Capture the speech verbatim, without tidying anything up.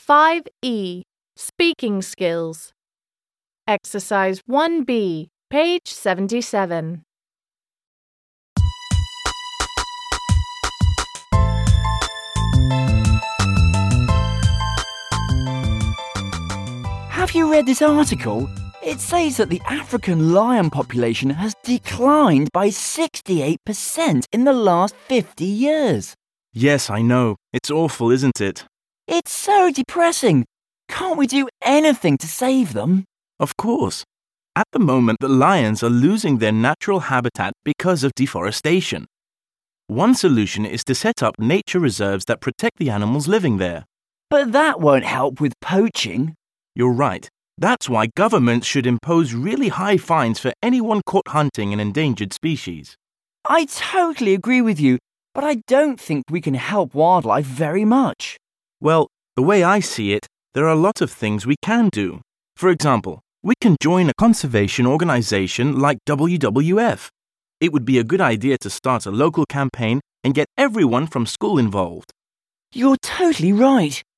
five E. Speaking Skills. Exercise one B, page seventy-seven. Have you read this article? It says that the African lion population has declined by sixty-eight percent in the last fifty years. Yes, I know. It's awful, isn't it? It's so depressing. Can't we do anything to save them? Of course. At the moment, the lions are losing their natural habitat because of deforestation. One solution is to set up nature reserves that protect the animals living there. But that won't help with poaching. You're right. That's why governments should impose really high fines for anyone caught hunting an endangered species. I totally agree with you, but I don't think we can help wildlife very much. Well, the way I see it, there are a lot of things we can do. For example, we can join a conservation organization like W W F. It would be a good idea to start a local campaign and get everyone from school involved. You're totally right.